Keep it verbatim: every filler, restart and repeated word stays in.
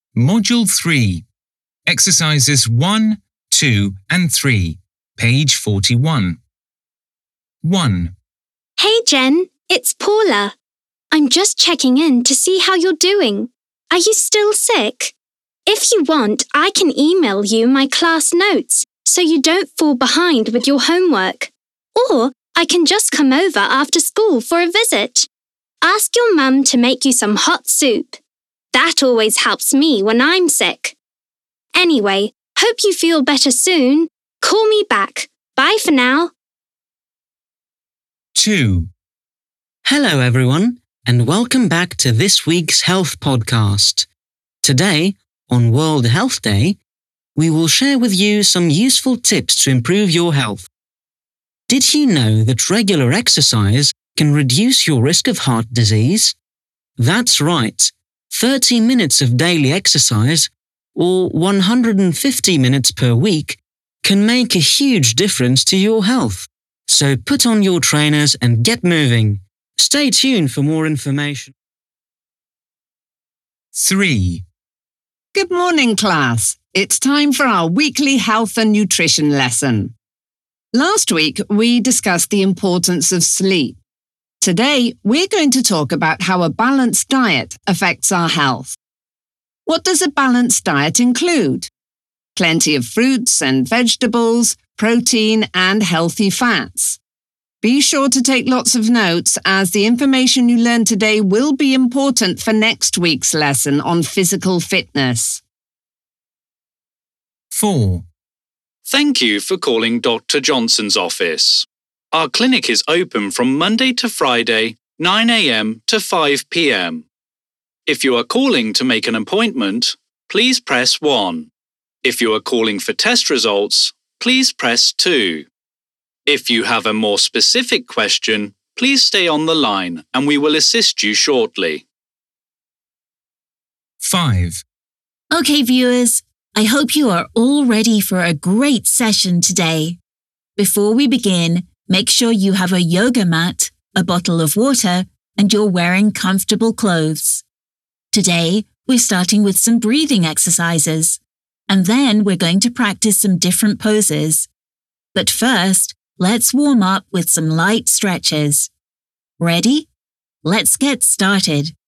Module three. Exercises one, two and three. Page forty-one. one. Hey Jen, it's Paula. I'm just checking in to see how you're doing. Are you still sick? If you want, I can email you my class notes so you don't fall behind with your homework. Or I can just come over after school for a visit. Ask your mum to make you some hot soup. That always helps me when I'm sick. Anyway, hope you feel better soon. Call me back. Bye for now. two. Hello everyone, and welcome back to this week's Health Podcast. Today, on World Health Day, we will share with you some useful tips to improve your health. Did you know that regular exercise can reduce your risk of heart disease? That's right, thirty minutes of daily exercise, or one hundred fifty minutes per week, can make a huge difference to your health. So put on your trainers and get moving. Stay tuned for more information. three. Good morning, class. It's time for our weekly health and nutrition lesson. Last week, we discussed the importance of sleep. Today, we're going to talk about how a balanced diet affects our health. What does a balanced diet include? Plenty of fruits and vegetables, protein and healthy fats. Be sure to take lots of notes, as the information you learn today will be important for next week's lesson on physical fitness. four. Thank you for calling Doctor Johnson's office. Our clinic is open from Monday to Friday, nine a m to five p m If you are calling to make an appointment, please press one. If you are calling for test results, please press two. If you have a more specific question, please stay on the line and we will assist you shortly. five. Okay, viewers, I hope you are all ready for a great session today. Before we begin, make sure you have a yoga mat, a bottle of water, and you're wearing comfortable clothes. Today, we're starting with some breathing exercises, and then we're going to practice some different poses. But first, let's warm up with some light stretches. Ready? Let's get started.